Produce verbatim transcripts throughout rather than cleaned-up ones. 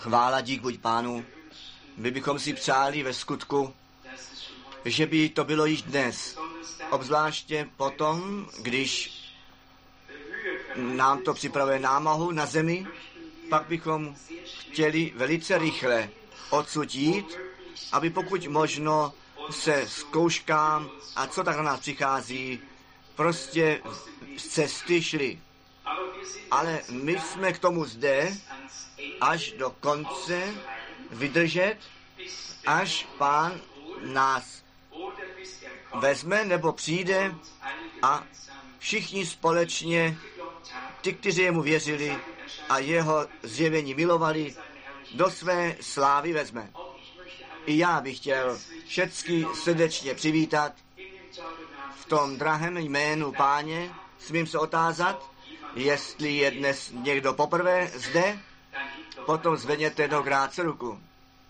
Chvála dík buď Pánu. My bychom si přáli ve skutku, že by to bylo již dnes. Obzvláště potom, když nám to připravuje námahu na zemi, pak bychom chtěli velice rychle odsud jít, aby pokud možno se zkouškám a co tak na nás přichází, prostě z cesty šli. Ale my jsme k tomu zde až do konce vydržet, až Pán nás vezme nebo přijde a všichni společně, ty, kteří jemu věřili a jeho zjevení milovali, do své slávy vezme. I já bych chtěl všechny srdečně přivítat v tom drahém jménu Páně. Smím se otázat, jestli je dnes někdo poprvé zde, potom zvedněte dvakrát ruku.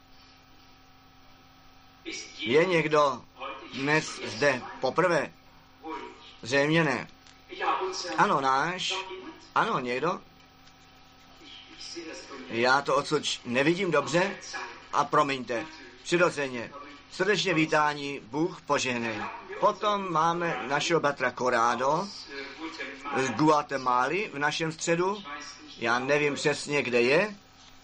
Je někdo dnes zde poprvé? Zřejmě ne. Ano, náš. Ano, někdo? Já to odsud nevidím dobře a promiňte. Přirozeně. Srdečně vítání, Bůh požehnej. Potom máme našeho bratra Corrado z Guatemaly v našem středu. Já nevím přesně, kde je.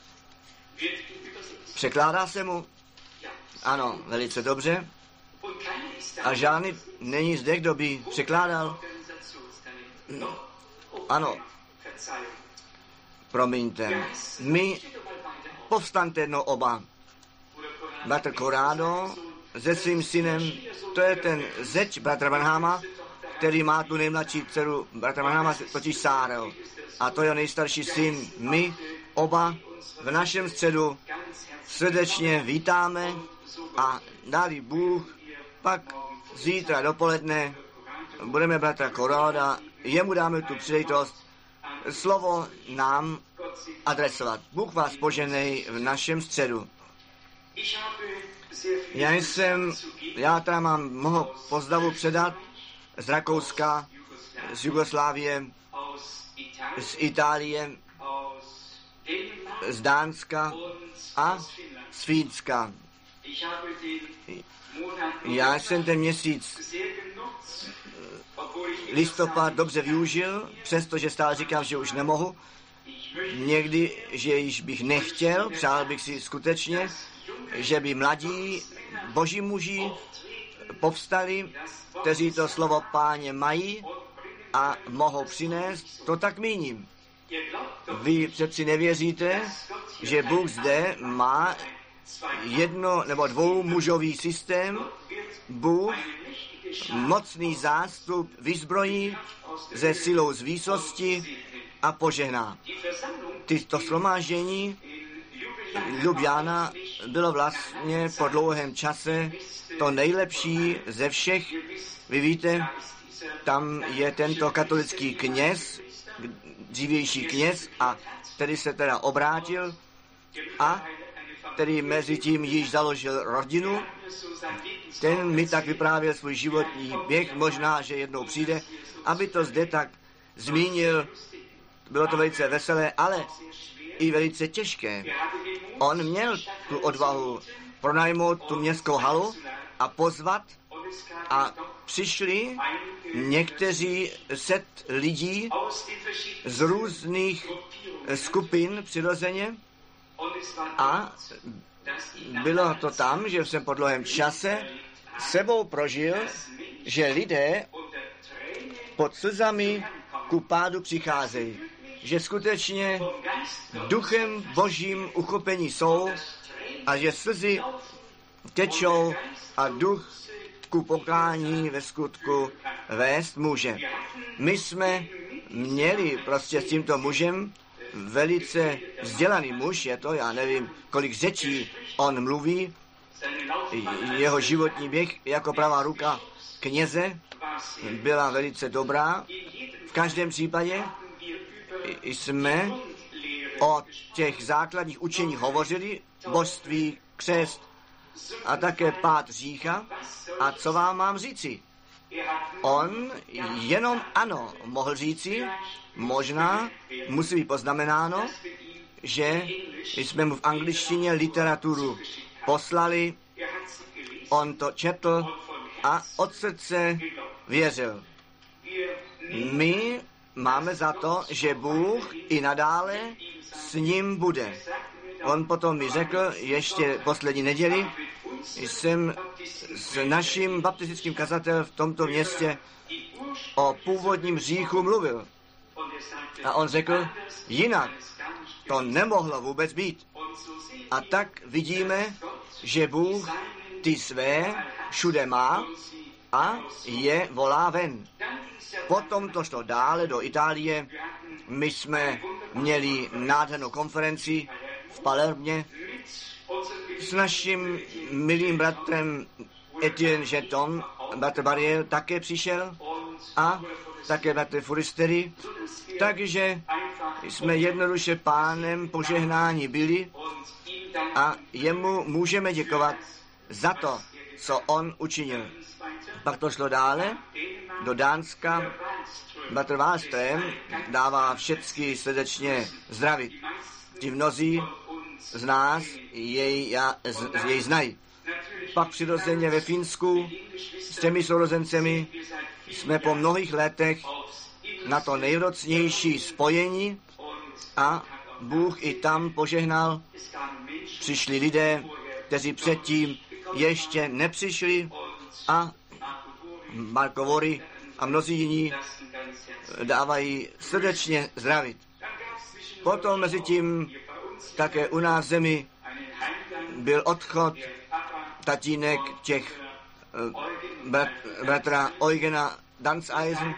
Překládá se mu? Ano, velice dobře. A žádný není zde, kdo by překládal? No. Ano. Promiňte. My povstaňte jednou oba. Bratr Corrado se svým synem, to je ten zeč bratra Branhama, který má tu nejmladší dceru, bratra Branhama, totiž Sárel. A to je nejstarší syn. My oba v našem středu srdečně vítáme a dali Bůh, pak zítra dopoledne budeme bratra Corrada, jemu dáme tu příležitost slovo nám adresovat. Bůh vás poženej v našem středu. Já jsem, já teda mám mnoho pozdravu předat z Rakouska, z Jugoslávie, z Itálie, z Dánska a z Fínska. Já jsem ten měsíc listopad dobře využil, přestože stále říkám, že už nemohu. Někdy, že již bych nechtěl, přál bych si skutečně, že by mladí boží muži povstali, kteří to slovo Páně mají a mohou přinést, to tak míním. Vy přeci nevěříte, že Bůh zde má jedno nebo dvou mužový systém. Bůh mocný zástup vyzbrojí ze silou z výsosti a požehná. Tyto shromáždění Ljubljana bylo vlastně po dlouhém čase to nejlepší ze všech. Vy víte, tam je tento katolický kněz, dřívější kněz, a který se teda obrátil a který mezi tím již založil rodinu. Ten mi tak vyprávěl svůj životní běh, možná, že jednou přijde, aby to zde tak zmínil. Bylo to velice veselé, ale i velice těžké. On měl tu odvahu pronajmout tu městskou halu a pozvat, a přišli někteří set lidí z různých skupin přirozeně a bylo to tam, že jsem po dlouhém čase sebou prožil, že lidé pod slzami ku pádu přicházejí. Že skutečně duchem božím uchopení jsou a že slzy tečou a duch ku pokání ve skutku vést může. My jsme měli prostě s tímto mužem, velice vzdělaný muž je to, já nevím, kolik řečí on mluví, jeho životní běh jako pravá ruka kněze byla velice dobrá. V každém případě jsme o těch základních učeních hovořili, božství, křest a také pád řícha. A co vám mám říci? On jenom ano mohl říci, možná musí být poznamenáno, že jsme mu v angličtině literaturu poslali, on to četl a od srdce věřil. My máme za to, že Bůh i nadále s ním bude. On potom mi řekl, ještě poslední neděli, jsem s naším baptistickým kazatelem v tomto městě o původním hříchu mluvil. A on řekl, jinak to nemohlo vůbec být. A tak vidíme, že Bůh ty své všude má a je volá ven. Potom to šlo dále do Itálie. My jsme měli nádhernou konferenci v Palermě s naším milým bratrem Etienne Jeton. Bratr Bariel také přišel a také bratr Furistery. Takže jsme jednoduše Pánem požehnání byli a jemu můžeme děkovat za to, co on učinil. Pak to šlo dále do Dánska. Bratr Wallström dává všecky srdečně zdravit. Ti mnozí z nás jej, já, z, jej znají. Pak přirozeně ve Finsku s těmi sourozencemi jsme po mnohých letech na to nejvrocnější spojení a Bůh i tam požehnal. Přišli lidé, kteří předtím ještě nepřišli a Marko Vory a mnozí jiní dávají srdečně zdravit. Potom mezi tím také u nás v zemi byl odchod tatínek těch brat, bratra Eugena Danzeisen,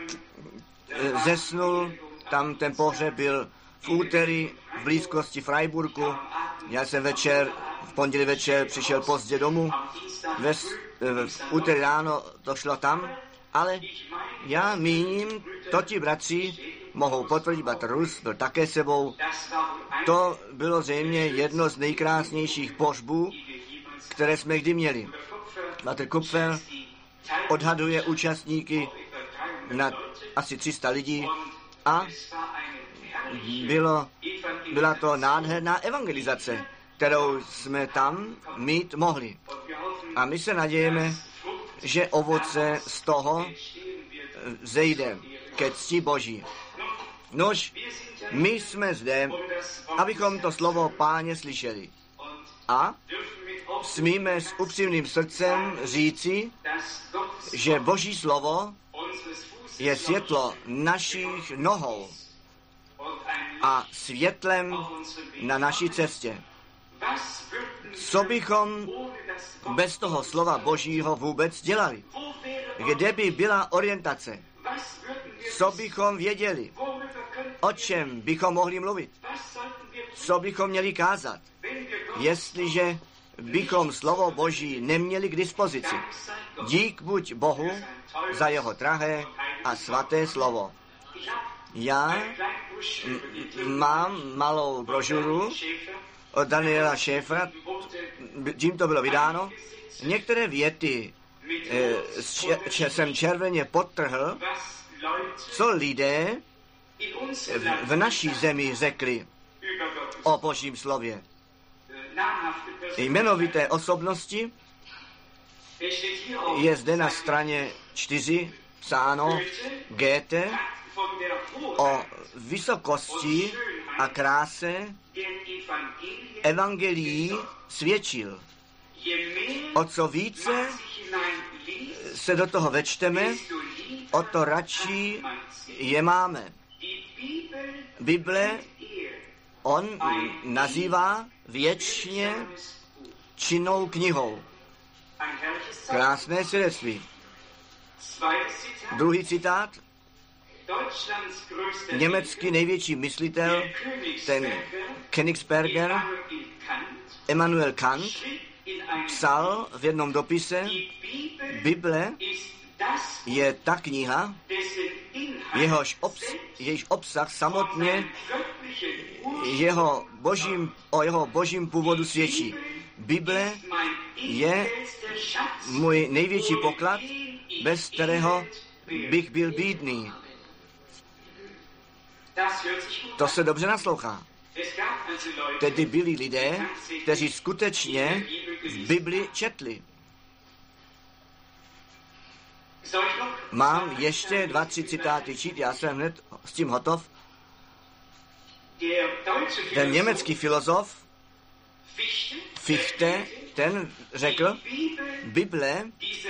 zesnul, tam ten pohřeb byl v úterý v blízkosti Freiburgu. Já jsem večer, v pondělí večer přišel pozdě domů, ve, v úterý ráno to šlo tam, ale já míním, to ti bratři mohou potvrdit, bratr Rus byl také sebou. To bylo zřejmě jedno z nejkrásnějších pohřbů, které jsme kdy měli. Bratr Kupfer odhaduje účastníky na asi tři sta lidí a bylo, byla to nádherná evangelizace, kterou jsme tam mít mohli. A my se nadějeme, že ovoce z toho zejde ke cti Boží. Nož, my jsme zde, abychom to slovo Páně slyšeli. A smíme s upřímným srdcem říci, že Boží slovo je světlo našich nohou a světlem na naší cestě. Co bychom bez toho slova Božího vůbec dělali? Kde by byla orientace? Co bychom věděli? O čem bychom mohli mluvit? Co bychom měli kázat? Jestliže bychom slovo Boží neměli k dispozici. Dík buď Bohu za jeho drahé a svaté slovo. Já mám malou brožuru od Daniela Schäfera, tím to bylo vydáno. Některé věty eh, jsem červeně podtrhl, co lidé v, v naší zemi řekli o Božím slově. Jmenovité osobnosti je zde na straně čtyři psáno Goethe o vysokosti a kráse evangelií svědčil. O co více se do toho večteme, o to radši je máme. Bible on nazývá věčně činnou knihou. Krásné svědectví. Druhý citát. Německý největší myslitel, ten Königsberger, Immanuel Kant, psal v jednom dopise, Bible je ta kniha, jehož obs, jejíž obsah samotně jeho božím, o jeho božím původu svědčí. Bible je můj největší poklad, bez kterého bych byl bídný. To se dobře naslouchá. Tedy byli lidé, kteří skutečně v Bibli četli. Mám ještě dva, tři citáty čít, já jsem hned s tím hotov. Ten německý filozof Fichte, ten řekl, Bible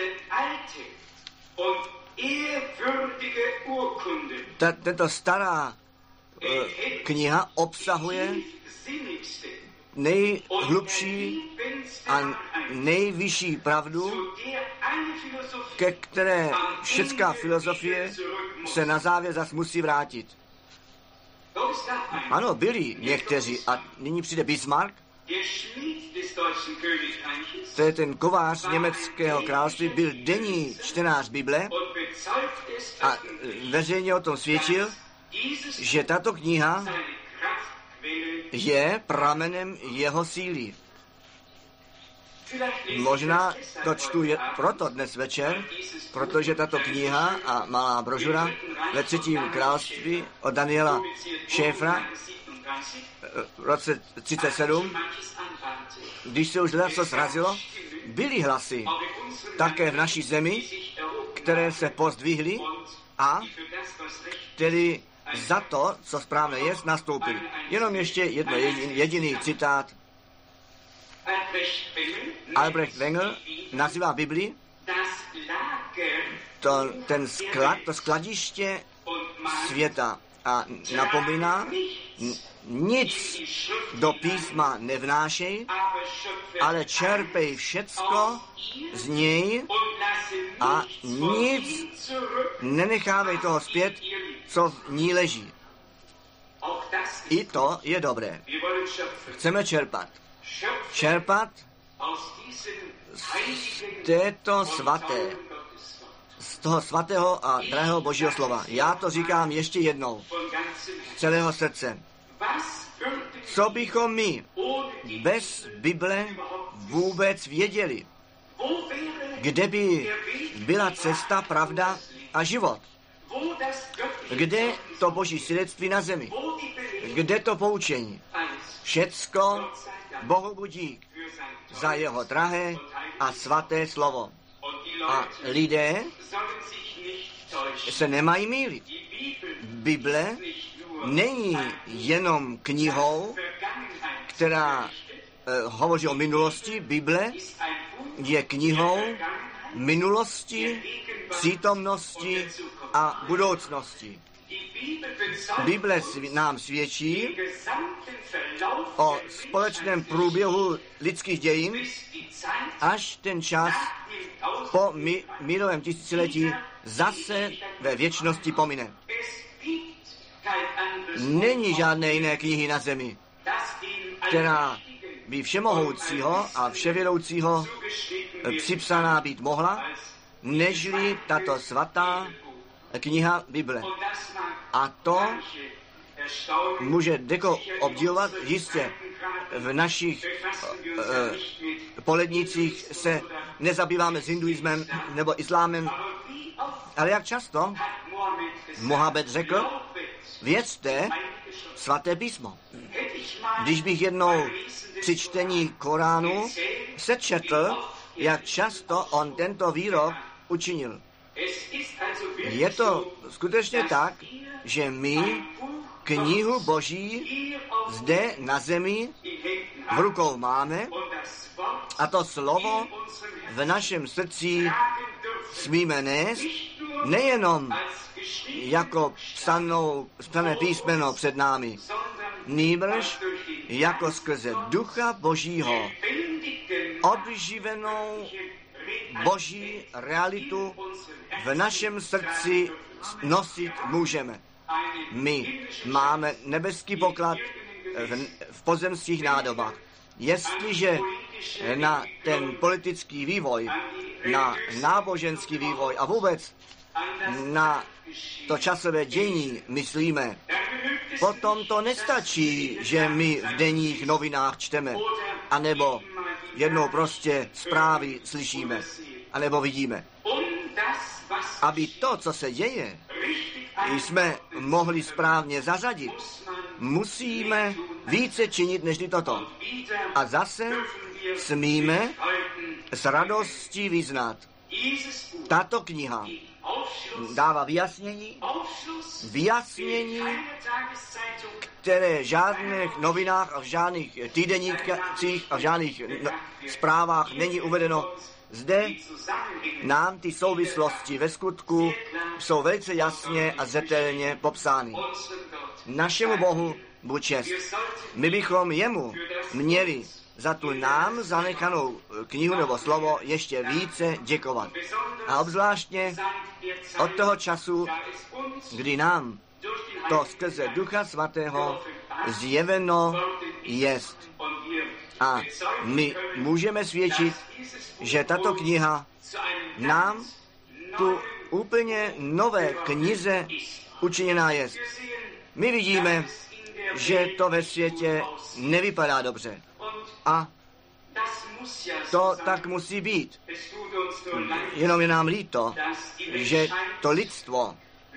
ta, tento stará uh, kniha obsahuje nejhlubší a nejvyšší pravdu, ke které všecká filozofie se na závěr zas musí vrátit. Ano, byli někteří. A nyní přijde Bismarck. To je ten kovář německého království, byl denní čtenář Bible a veřejně o tom svědčil, že tato kniha je pramenem jeho síly. Možná to čtu je proto dnes večer, protože tato kniha a malá brožura ve třetím království od Daniela Schäfera v roce třicet sedm, když se už něco srazilo, byly hlasy také v naší zemi, které se pozdvihly a tedy za to, co správné je, nastoupili. Jenom ještě jedno jediný, jediný citát. Albrecht Wengel nazývá Bibli to, ten sklad, to skladiště světa a napomíná, nic do písma nevnášej, ale čerpej všecko z něj a nic nenechávej toho zpět, co v ní leží. I to je dobré. Chceme čerpat. Čerpat z této svaté, z toho svatého a drahého Božího slova. Já to říkám ještě jednou, z celého srdce. Co bychom my bez Bible vůbec věděli? Kde by byla cesta, pravda a život? Kde to Boží svědectví na zemi? Kde to poučení? Všecko Bohu budík za jeho drahé a svaté slovo. A lidé se nemají mýlit. Bible není jenom knihou, která eh, hovoří o minulosti. Bible je knihou minulosti, přítomnosti a budoucnosti. Bible nám svědčí o společném průběhu lidských dějin, až ten čas po mi, mírovém tisíciletí zase ve věčnosti pomine. Není žádné jiné knihy na zemi, která by všemohoucího a vševědoucího připsaná být mohla, nežli tato svatá kniha Bible. A to může deko obdivovat, jistě v našich uh, polednicích se nezabýváme s hinduismem nebo islámem, ale jak často Mohamed řekl, věřte svaté písmo. Když bych jednou při čtení Koránu sečetl, jak často on tento výrok učinil. Je to skutečně tak, že my knihu Boží zde na zemi v rukou máme a to slovo v našem srdci smíme nést nejenom jako psanou, psané písmeno před námi, nýbrž jako skrze Ducha Božího obživenou Boží realitu v našem srdci nosit můžeme. My máme nebeský poklad v, v pozemských nádobách. Jestliže na ten politický vývoj, na náboženský vývoj a vůbec na to časové dění myslíme, potom to nestačí, že my v denních novinách čteme, anebo jednou prostě zprávy slyšíme, anebo vidíme. Aby to, co se děje, jsme mohli správně zařadit, musíme více činit než toto. A zase smíme s radostí vyznat. Tato kniha dává vyjasnění, vyjasnění, které v žádných novinách a v žádných týdenících a v žádných no, zprávách není uvedeno. Zde nám ty souvislosti ve skutku jsou velice jasně a zřetelně popsány. Našemu Bohu buď čest. My bychom jemu měli za tu nám zanechanou knihu nebo slovo ještě více děkovat. A obzvláštně od toho času, kdy nám to skrze Ducha Svatého zjeveno jest. A my můžeme svědčit, že tato kniha nám tu úplně nové knize učiněná jest. My vidíme, že to ve světě nevypadá dobře. A to tak musí být. Jenom je nám líto, že to lidstvo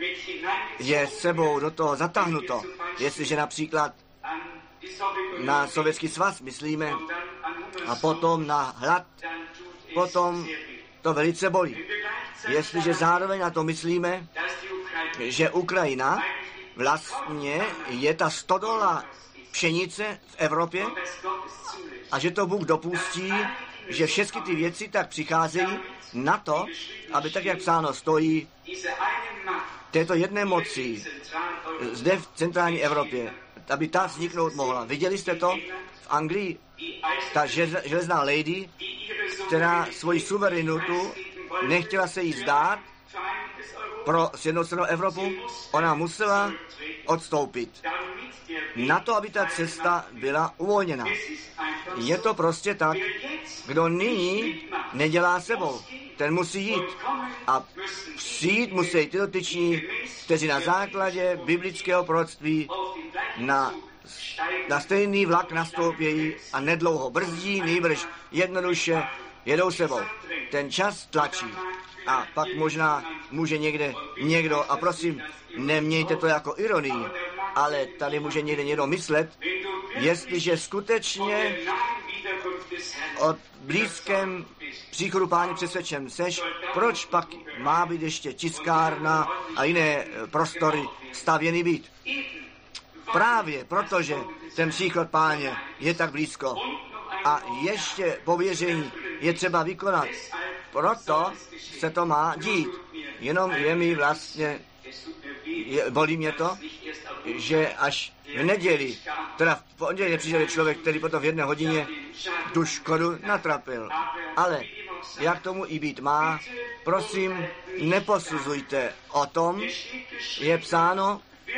je sebou do toho zatáhnuto. Jestliže například na Sovětský svaz myslíme a potom na hlad, potom to velice bolí. Jestliže zároveň na to myslíme, že Ukrajina vlastně je ta stodola pšenice v Evropě a že to Bůh dopustí, že všechny ty věci tak přicházejí na to, aby tak, jak psáno stojí, této jedné moci zde v centrální Evropě, aby ta vzniknout mohla. Viděli jste to v Anglii? Ta železná lady, která svoji suverenitu nechtěla se jí zdát pro sjednocenou Evropu, ona musela odstoupit. Na to, aby ta cesta byla uvolněna. Je to prostě tak, kdo nyní nedělá sebou, ten musí jít. A přijít musí ty dotyční, kteří na základě biblického proroctví na, na stejný vlak nastoupějí a nedlouho brzdí, nýbrž jednoduše jedou sebou. Ten čas tlačí. A pak možná může někde někdo, a prosím, nemějte to jako ironii, ale tady může někde někdo myslet, jestliže skutečně od blízkém příchodu Páně přesvědčen seš, proč pak má být ještě tiskárna a jiné prostory stavěny být? Právě protože ten příchod Páně je tak blízko a ještě pověření je třeba vykonat. Proto se to má dít. Jenom je mi vlastně, je, bolí mě to, že až v neděli, teda v pondělí přišel člověk, který potom v jedné hodině tu škodu natrapil. Ale jak tomu i být má, prosím, neposuzujte o tom, je psáno,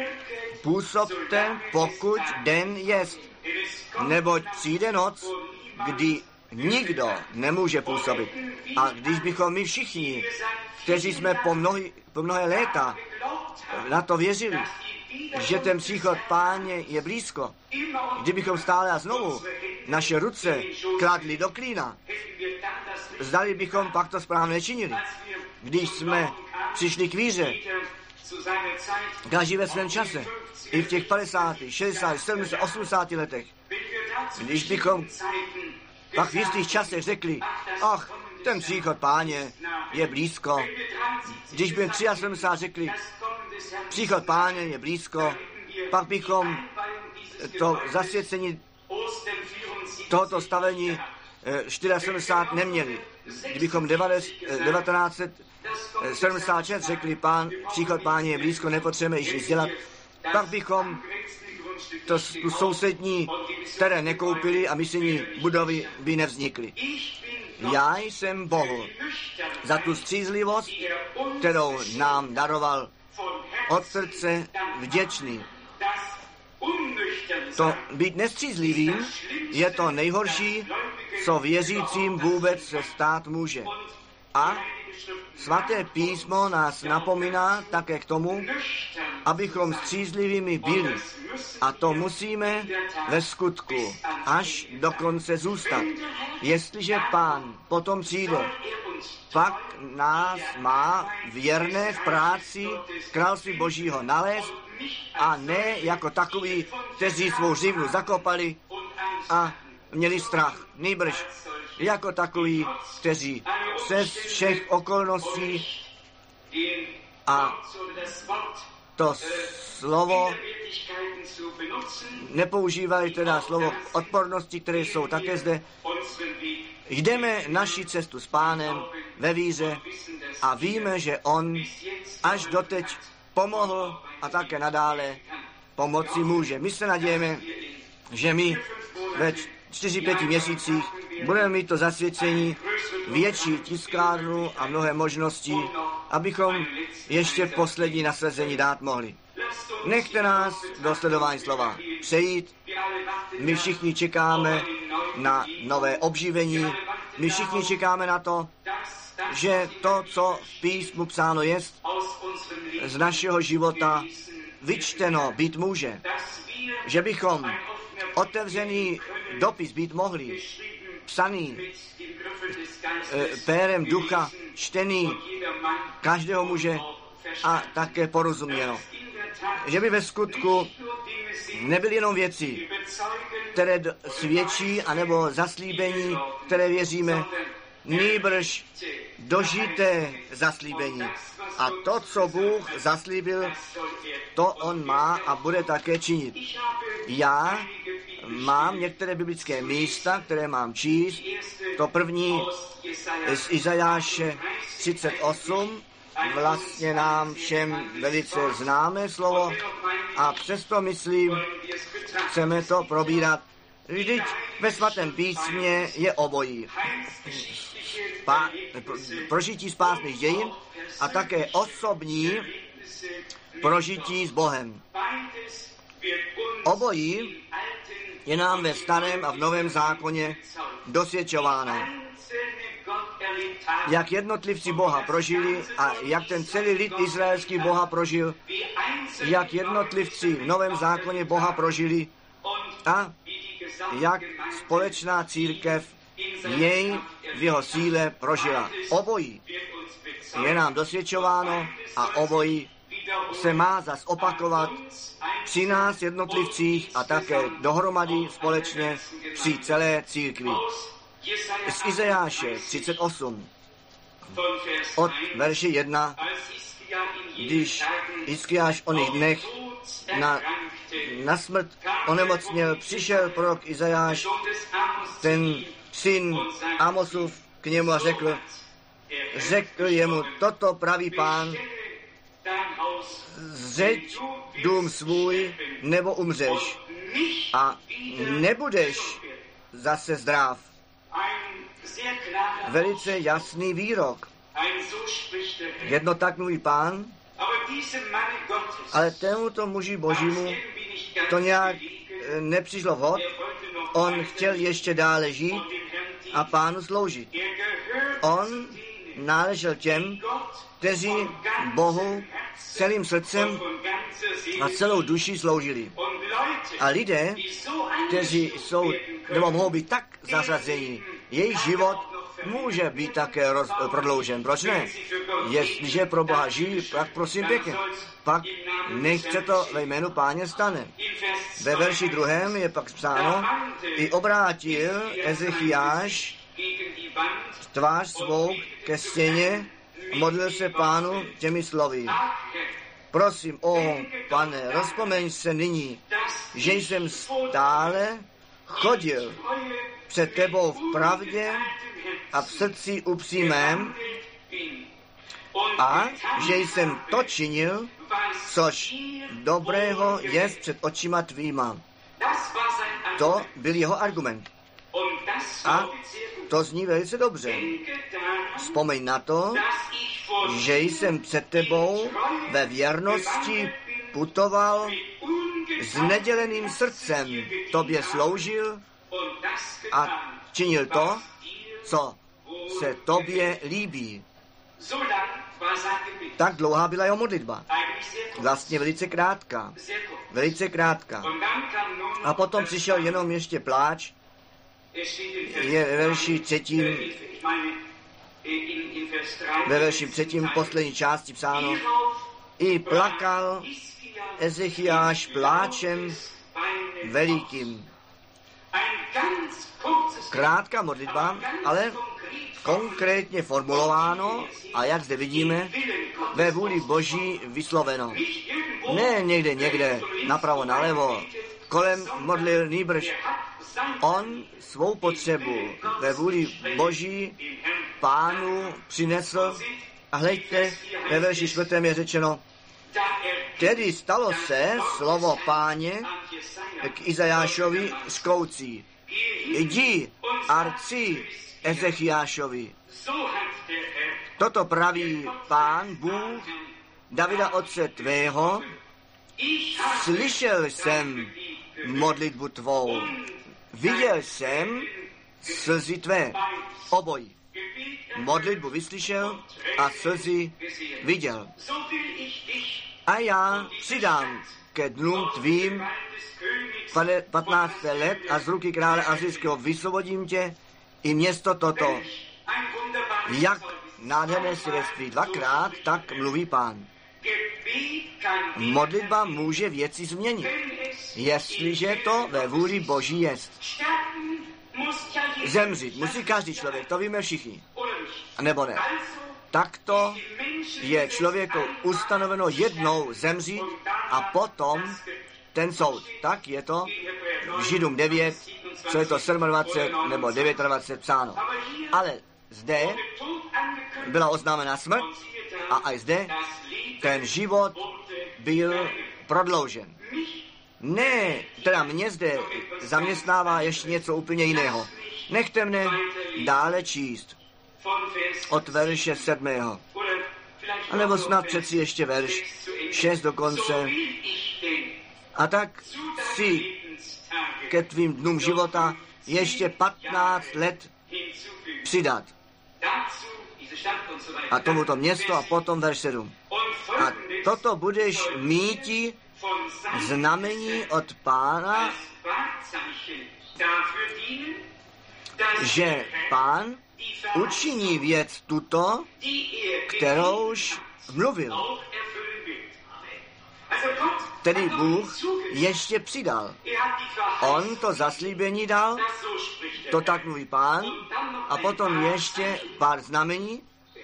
působte, pokud den jest, neboť přijde noc, kdy nikdo nemůže působit. A když bychom my všichni, kteří jsme po, mnohy, po mnohé léta na to věřili, že ten příchod Páně je blízko, kdybychom stále a znovu naše ruce kladli do klína, zdali bychom pak to správně činili. Když jsme přišli k víře, každý ve svém čase, i v těch padesátých, šedesátých, sedmdesátých, osmdesátých letech, když bychom pak v jistých časech řekli, ach, ten příchod Páně je blízko. Když by sedmdesát tři řekli, příchod Páně je blízko, pak bychom to zasvěcení tohoto stavení sedmdesát čtyři neměli. Kdybychom devatenáct sedmdesát šest řekli, pán, příchod Páně je blízko, nepotřebujeme již nic dělat, pak bychom to, tu sousední terén nekoupili a misijní budovy by nevznikly. Já jsem Bohu za tu střízlivost, kterou nám daroval, od srdce vděčný. To být nestřízlivým je to nejhorší, co věřícím vůbec se stát může. A svaté písmo nás napomíná také k tomu, abychom střízlivými byli. A to musíme ve skutku až do konce zůstat. Jestliže Pán potom přijde, pak nás má věrné v práci království Božího nalézt a ne jako takoví, kteří svou živnu zakopali a měli strach. Nýbrž jako takoví, kteří přes všech okolností a to slovo nepoužívají teda slovo odpornosti, které jsou také zde. Jdeme naši cestu s Pánem ve víře a víme, že On až doteď pomohl a také nadále pomoci může. My se nadějeme, že my ve čtyři, pěti měsících budeme mít to zasvěcení, větší tiskárnu a mnohé možnosti, abychom ještě poslední nasazení dát mohli. Nechte nás do sledování slova přejít. My všichni čekáme na nové obživení. My všichni čekáme na to, že to, co v písmu psáno jest, z našeho života vyčteno být může. Že bychom otevřený dopis být mohli, psaný e, pérem ducha, čtený každého muže a také porozuměno. Že by ve skutku nebyly jenom věci, které svědčí, anebo zaslíbení, které věříme, nýbrž dožité zaslíbení. A to, co Bůh zaslíbil, to On má a bude také činit. Já mám některé biblické místa, které mám číst. To první z Izajáše třicet osm, vlastně nám všem velice známé slovo a přesto myslím, chceme to probírat. Vždyť ve svatém písmě je obojí. Spá- prožití spásných dějin a také osobní prožití s Bohem. Obojí je nám ve starém a v novém zákoně dosvědčováno. Jak jednotlivci Boha prožili a jak ten celý lid izraelský Boha prožil, jak jednotlivci v novém zákoně Boha prožili a jak společná církev jej v jeho síle prožila. Obojí je nám dosvědčováno a obojí se má zas opakovat při nás jednotlivcích a také dohromady společně při celé církvi. Z Izajáše třicet osm od verše jedna, když Iskiáš o nich dnech na, na smrt onemocněl, přišel prorok Izajáš, ten syn Amosův, k němu a řekl, řekl jemu, toto praví Pán, zeď dům svůj, nebo umřeš a nebudeš zase zdrav. Velice jasný výrok. Jedno tak mluví Pán, ale tomuto muži Božímu to nějak nepřišlo vhod. On chtěl ještě dále žít a Pánu sloužit. On náležel těm, kteří Bohu celým srdcem a celou duší sloužili. A lidé, kteří jsou, nebo mohou být tak zařazeni, jejich život může být také roz, prodloužen. Proč ne? Jestliže pro Boha žijí, tak prosím pěkně. Pak nechce to ve jménu Páně stane. Ve verši druhém je pak psáno, i obrátil Ezechiáš tvář svou ke stěně a modlil se Pánu těmi slovy. Prosím, o Pane, rozpomeň se nyní, že jsem stále chodil před tebou v pravdě a v srdci upřímém a že jsem to činil, což dobrého je před očima tvýma. To byl jeho argument. A to zní velice dobře. Vzpomeň na to, že jsem před tebou ve věrnosti putoval s neděleným srdcem, tobě sloužil a činil to, co se tobě líbí. Tak dlouhá byla jeho modlitba. Vlastně velice krátká. Velice krátká. A potom přišel jenom ještě pláč. Je ve verši třetím, ve verši třetím poslední části psáno. I plakal Ezechiáš pláčem velikým. Krátká modlitba, ale konkrétně formulováno a jak zde vidíme, ve vůli Boží vysloveno. Ne někde, někde, napravo, nalevo, kolem modlil nýbrž. On svou potřebu ve vůli Boží Pánu přinesl a hleďte, ve verši čtvrtém je řečeno, tedy stalo se slovo Páně k Izajášovi zkoucí. Jdi a rci Ezechiášovi. Toto praví Pán Bůh Davida otce tvého, slyšel jsem modlitbu tvou, viděl jsem slzy tvé, obojí. Modlitbu vyslyšel a slzy viděl. A já přidám ke dnům tvým patnáct let a z ruky krále asyrského vysvobodím tě i město toto. Jak nádherné svědectví dvakrát, tak mluví Pán. Modlitba může věci změnit, jestliže to ve vůli Boží jest. Zemřít musí každý člověk, to víme všichni. A nebo ne. Takto je člověku ustanoveno jednou zemřít a potom ten soud. Tak je to v Židům devět, co je to dvacet sedm nebo dvacet devět psáno. Ale zde byla oznámena smrt a i zde ten život byl prodloužen. Ne, teda mě zde zaměstnává ještě něco úplně jiného. Nechte mne dále číst od verše sedmého. A nebo snad přeci ještě verš šest dokonce. A tak si ke tvým dnům života ještě patnáct let přidat. A tomuto město a potom verš sedm. A toto budeš míti znamení od Pána, že Pán učiní věc tuto, kterouž mluvil. Tedy Bůh ještě přidal. On to zaslíbení dal, to tak mluví Pán, a potom ještě pár znamení,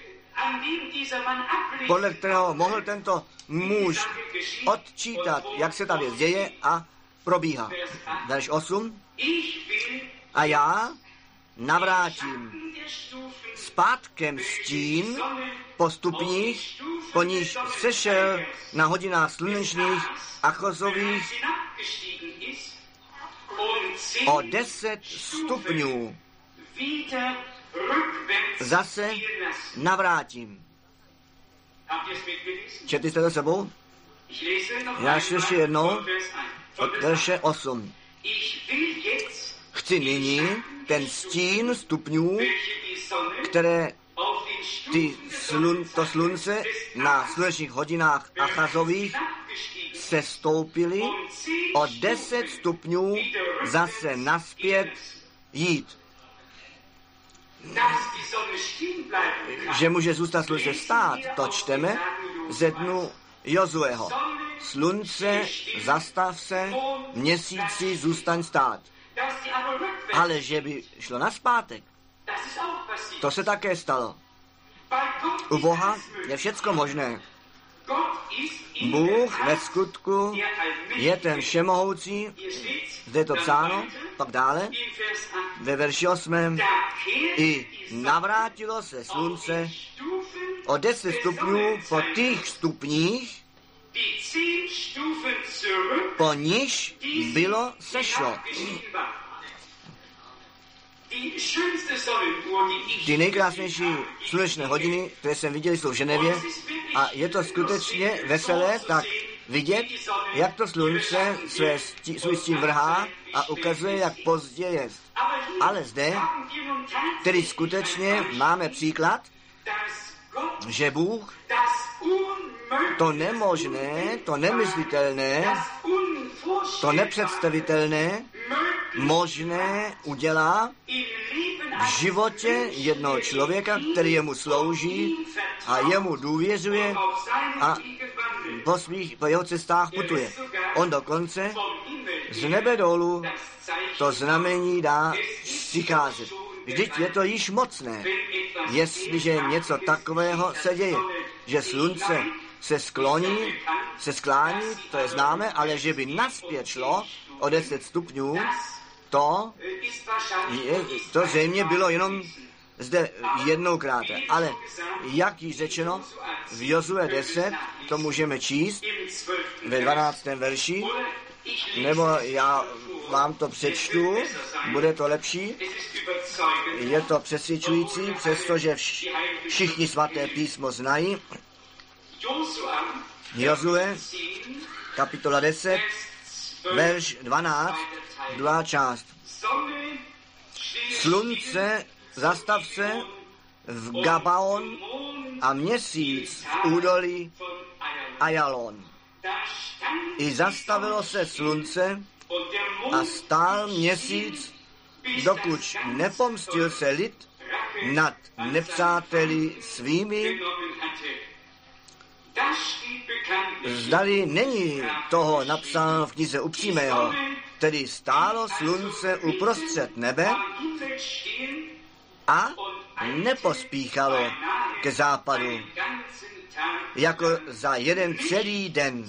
podle kterého mohl tento muž odčítat, jak se ta věc děje a probíhá. Verš osm. A já navrátím zpátkem stín po stupních, po níž sešel na hodinách slunečných Achazových o deset stupňů. Zase navrátím. Četli jste to sebou? Já ještě jednou od verše osm. Chci nyní ten stín stupňů, které ty slun, to slunce na slunečních hodinách Achazových se stoupily o deset stupňů zase naspět jít. Že může zůstat slunce stát, to čteme ze dnu Jozueho. Slunce, zastav se, měsíci, zůstaň stát. Ale že by šlo nazpátek, to se také stalo. U Boha je všecko možné. Bůh ve skutku je ten všemohoucí, zde je to psáno, pak dále, ve verši osmém, i navrátilo se slunce o deset stupňů po těch stupních, po níž bylo sešlo. Ty nejkrásnější slunečné hodiny, které jsem viděl, jsou v Ženevě a je to skutečně veselé tak vidět, jak to slunce své stí, svůj stín vrhá a ukazuje, jak pozdě je. Ale zde, tedy skutečně máme příklad, že Bůh to nemožné, to nemyslitelné, to nepředstavitelné, možné udělá v životě jednoho člověka, který jemu slouží a jemu důvěřuje a po svých, po jeho cestách putuje. On dokonce z nebe dolů to znamení dá přicházet. Vždyť je to již mocné, jestliže něco takového se děje, že slunce se skloní, se sklání, to je známe, ale že by naspět šlo o deset stupňů, to, je, to zřejmě bylo jenom zde jednoukrát. Ale jak již řečeno, v Jozue deset, to můžeme číst ve dvanáctém verši, nebo já vám to přečtu, bude to lepší. Je to přesvědčující, přestože vš- všichni svaté písmo znají. Jozue, kapitola deset, verš dvanáct, druhá část. Slunce, zastav se v Gabaon a měsíc v údolí Ajalon. I zastavilo se slunce a stál měsíc, dokud nepomstil se lid nad nepřáteli svými. Zdali není toho napsáno v knize upřímého, tedy stálo slunce uprostřed nebe a nepospíchalo ke západu, jako za jeden celý den.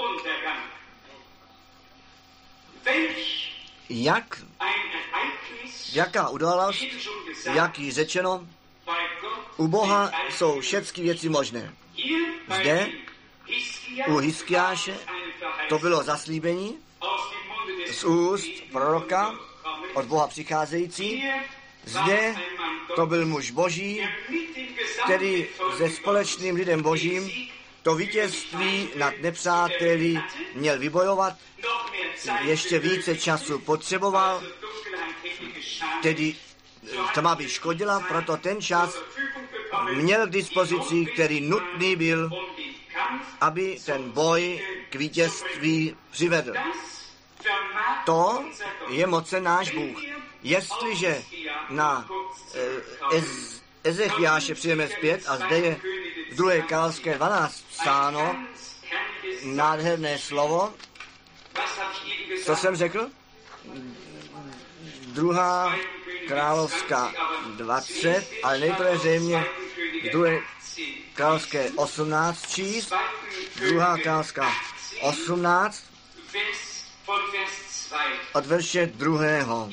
Jak, jaká událost, jak jí řečeno, u Boha jsou všechny věci možné. Zde u Hiskiáše to bylo zaslíbení z úst proroka od Boha přicházející. Zde to byl muž Boží, který se společným lidem Božím to vítězství nad nepřáteli měl vybojovat. Ještě více času potřeboval, tedy tma by škodila, proto ten čas měl k dispozici, který nutný byl, aby ten boj k vítězství přivedl. To je mocen náš Bůh. Jestliže na eh, Ez, Ezechiáše přijdeme zpět a zde je v druhé královské dvanáct psáno nádherné slovo, co jsem řekl? Druhá královská dvacet, ale nejprve zřejmě v druhé královské osmnáct číst, druhá královská osmnáct od verše druhého.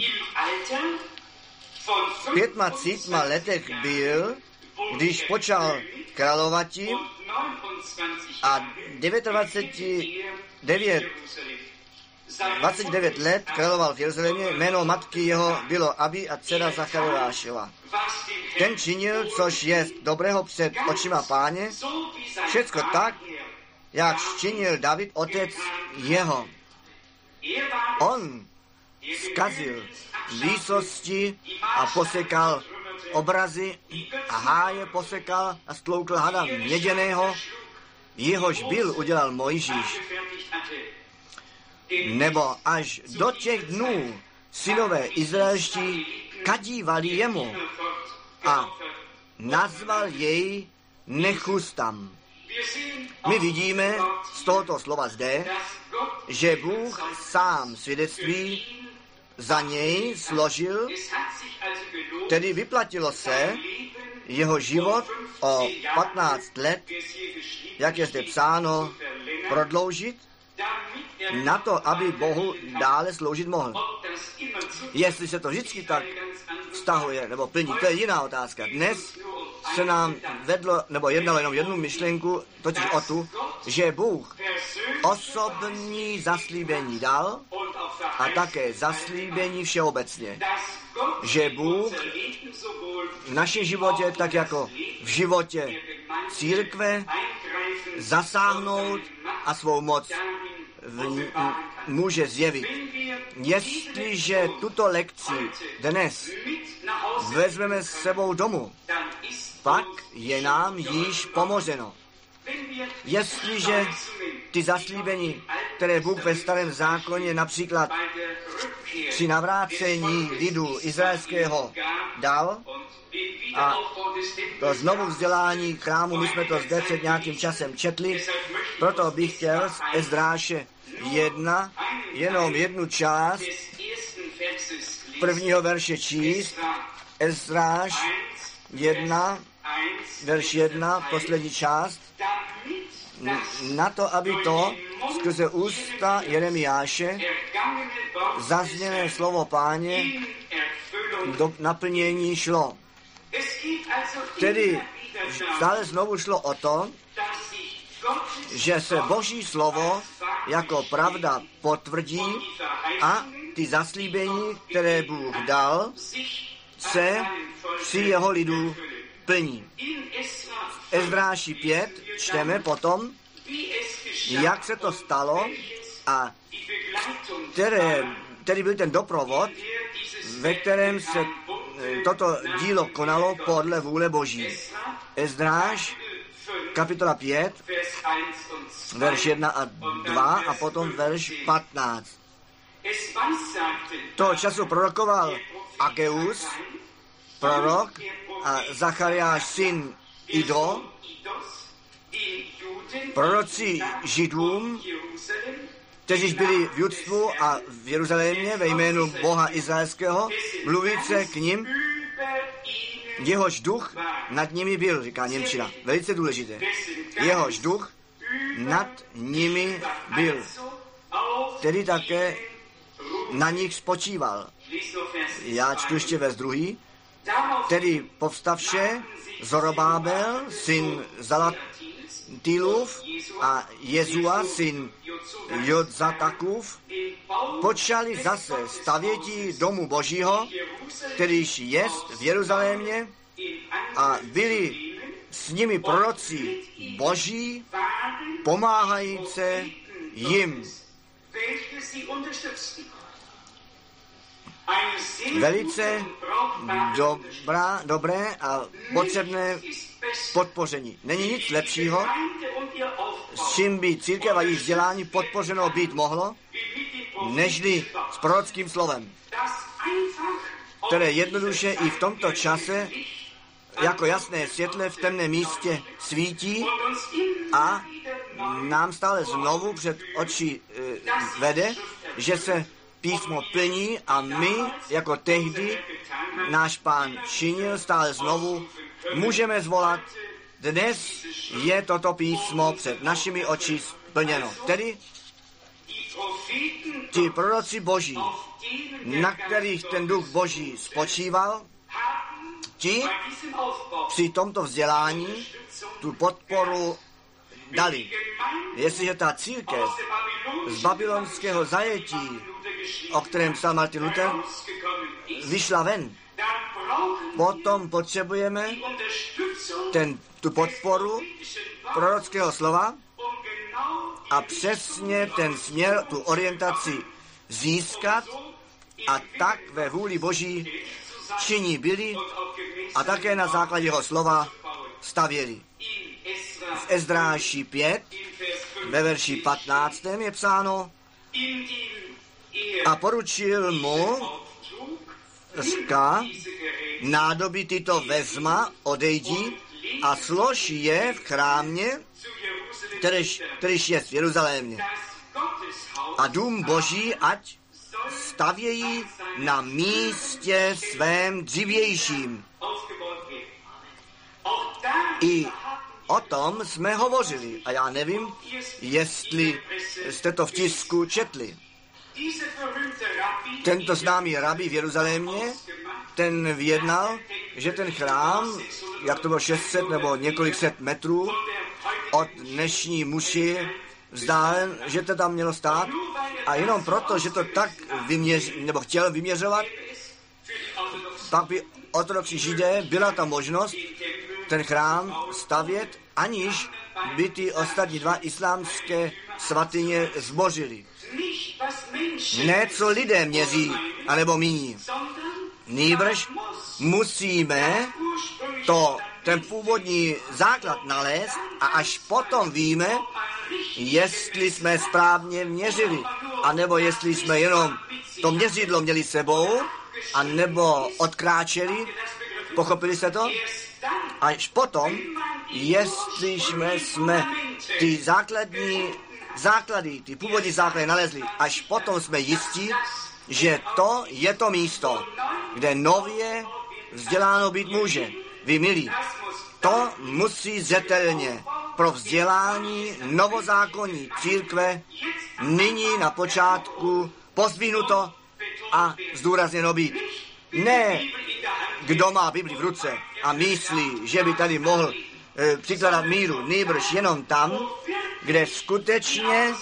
V pětnacítma letech byl, když počal královati a dvacet devět dvacet devět let královal v Jeruzalémě, jméno matky jeho bylo Abi a dcera Zachariášova. Ten činil, což je dobrého před očima Páně, všecko tak, jak činil David, otec jeho. On zkazil výsosti a posekal obrazy a háje posekal a stloukl hada měděného, jehož byl udělal Mojžíš. Nebo až do těch dnů synové izraelští kadívali jemu a nazval jej Nechustam. My vidíme z tohoto slova zde, že Bůh sám svědectví za něj složil, tedy vyplatilo se jeho život o patnáct let, jak je zde psáno, prodloužit, na to, aby Bohu dále sloužit mohl. Jestli se to vždycky tak vztahuje nebo plní, to je jiná otázka. Dnes se nám vedlo, nebo jednalo jenom jednu myšlenku, totiž o tu, že Bůh osobní zaslíbení dal a také zaslíbení všeobecně. Že Bůh v našem životě, tak jako v životě církve, zasáhnout a svou moc v, může zjevit. Jestliže tuto lekci dnes vezmeme s sebou domů, pak je nám již pomoženo. Jestliže ty zaslíbení, které Bůh ve starém zákoně například při navrácení lidu izraelského dal. A to znovu vzdělání chrámu, my jsme to zde před nějakým časem četli, proto bych chtěl z Ezdráše jedna, jenom jednu část prvního verše číst. Ezdráš jedna, verš jedna, poslední část, na to, aby to skrze ústa Jeremiáše zazněné slovo Páně do naplnění šlo. Tedy stále znovu šlo o to, že se Boží slovo jako pravda potvrdí a ty zaslíbení, které Bůh dal, se při jeho lidu plní. Ezdráši pět čteme potom, jak se to stalo a které, který byl ten doprovod, ve kterém se toto dílo konalo podle vůle Boží. Ezdráš, kapitola pět, verš jedna a dva a potom verš patnáct. Toho času prorokoval Ageus, prorok, a Zachariáš syn Ido, proroci Židům, kteří byli v Judstvu a v Jeruzalémě ve jménu Boha Izraelského, mluvit se k nim, jehož duch nad nimi byl, říká němčina. Velice důležité. Jehož duch nad nimi byl, který také na nich spočíval. Já čtu ještě vers druhý. Tedy povstavše Zorobábel, syn Zalatilův a Jezua, syn Jodzatakův, počali zase stavětí domu Božího, kterýž jest v Jeruzalémě, a byli s nimi proroci Boží, pomáhající jim. Velice dobrá, dobré a potřebné podpoření. Není nic lepšího, s čím by církev a její vzdělání podpořeno být mohlo, nežli s prorockým slovem, které jednoduše i v tomto čase jako jasné světle v temném místě svítí a nám stále znovu před oči e, vede, že se písmo plní a my, jako tehdy náš Pán činil stále znovu, můžeme zvolat, dnes je toto písmo před našimi oči splněno. Tedy ti proroci Boží, na kterých ten duch Boží spočíval, ti při tomto vzdělání tu podporu dali. Jestliže ta církev z babylonského zajetí, o kterém psal Martin Luther, vyšla ven, potom potřebujeme ten, tu podporu prorockého slova a přesně ten směr, tu orientaci získat a tak ve vůli Boží činí byli a také na základě jeho slova stavěli. V Ezdráši pět, ve verši patnáctém je psáno: a poručil mu Ska, nádoby tyto vezma, odejdi a slož je v chrámě, kterýž, kterýž je v Jeruzalémě. A dům Boží ať stavějí na místě svém dřívějším. I o tom jsme hovořili a já nevím, jestli jste to v tisku četli. Tento známý rabí v Jeruzalémě, ten vyjednal, že ten chrám, jak to bylo šest set nebo několik set metrů od dnešní muši vzdálen, že to tam mělo stát, a jenom proto, že to tak vyměř, nebo chtěl vyměřovat, pak by ortodoxní Židé byla ta možnost ten chrám stavět, aniž by ty ostatní dva islámské svatyně zbořili. Ne, co lidé měří, anebo míní. Nýbrž musíme to, ten původní základ nalézt a až potom víme, jestli jsme správně měřili. anebo jestli jsme jenom to měřidlo měli sebou, anebo odkráčeli, pochopili se to? Až potom, jestli jsme, jsme ty základní základy, ty původní základy nalezli, až potom jsme jistí, že to je to místo, kde nově vzděláno být může. Vy milí, to musí zřetelně pro vzdělání novozákonní církve nyní na počátku pozdvihnuto a zdůrazněno být. Ne, kdo má Bibli v ruce a myslí, že by tady mohl e, přikladat míru, nýbrž jenom tam, kde skutečně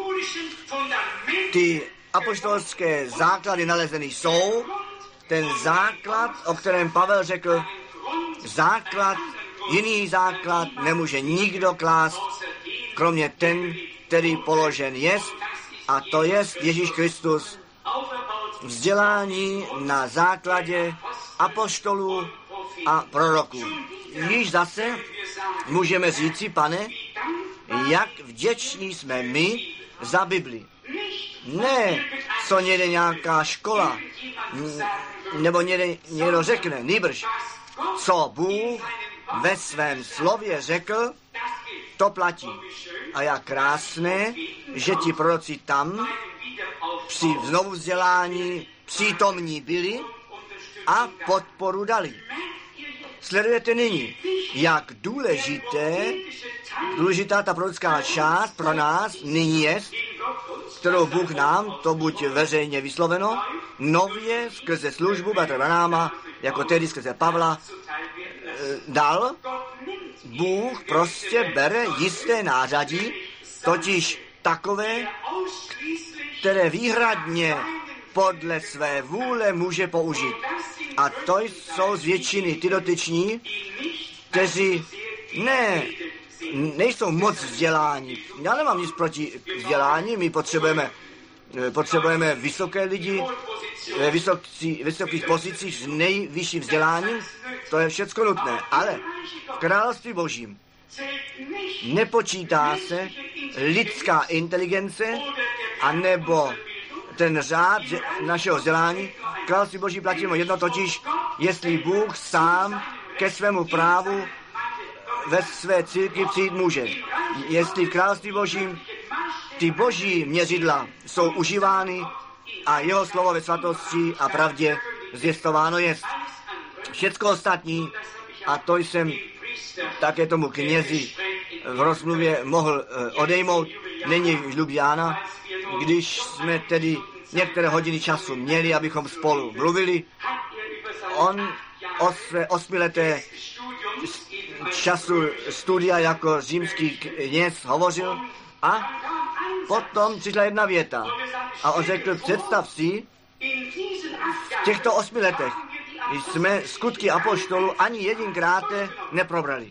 ty apoštolské základy nalezeny jsou, ten základ, o kterém Pavel řekl, základ, jiný základ nemůže nikdo klást, kromě ten, který položen jest, a to jest Ježíš Kristus. Vzdělání na základě apoštolů a proroků. Již zase můžeme říci, Pane, jak vděční jsme my za Bibli. Ne, co někde nějaká škola, nebo někde někdo řekne, nýbrž, co Bůh ve svém slově řekl, to platí. A jak krásné, že ti proroci tam při znovu vzdělání přítomní byli a podporu dali. Sledujete nyní, jak důležité, důležitá ta prorocká část pro nás nyní je, kterou Bůh nám, to buď veřejně vysloveno, nově skrze službu bratra Branáma, jako tedy skrze Pavla, dal. Bůh prostě bere jisté nářadí, totiž takové, které výhradně podle své vůle může použít. A to jsou z většiny ty dotyční, kteří ne, nejsou moc vzdělání. Já nemám nic proti vzdělání, my potřebujeme, potřebujeme vysoké lidi ve vysoký, vysokých pozicích s nejvyšším vzděláním, to je všecko nutné, ale v království Božím nepočítá se lidská inteligence anebo ten řád našeho vzdělání. Království Boží platíme jedno, totiž jestli Bůh sám ke svému právu ve své církvi přijít může. Jestli v království Božím ty boží měřidla jsou užívány a jeho slovo ve svatosti a pravdě zvěstováno je. Všecko ostatní, a to jsem také tomu knězi v rozmluvě mohl odejmout, není Ljubljana, když jsme tedy některé hodiny času měli, abychom spolu mluvili. On o své osmileté času studia jako římský kněz hovořil a potom přišla jedna věta a on řekl, představ si, v těchto osmi letech jsme skutky apoštolů ani jedinkrát neprobrali.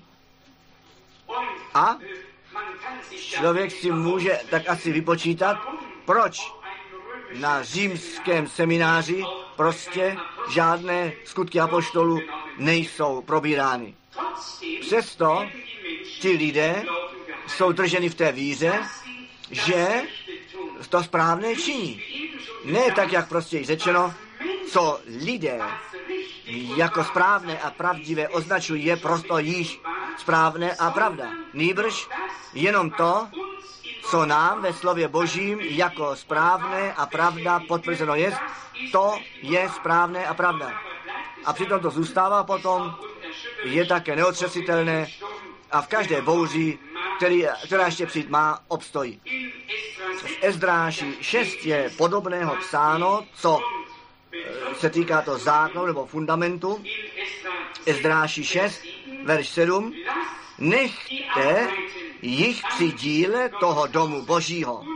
A člověk si může tak asi vypočítat, proč na římském semináři prostě žádné skutky apoštolů nejsou probírány. Přesto ti lidé jsou drženi v té víře, že to správné činí. Ne tak, jak prostě řečeno, co lidé jako správné a pravdivé označují, je prosto již správné a pravda. Nýbrž jenom to, co nám ve slově Božím jako správné a pravda potvrzeno je, to je správné a pravda. A přitom to zůstává potom, je také neotřesitelné a v každé bouři, který, která ještě přijít má, obstojí. V Ezdráši šest je podobného psáno, co se týká to základu nebo fundamentu. Ezdráši šest, verš sedm. Nechte jich při díle toho domu Božího.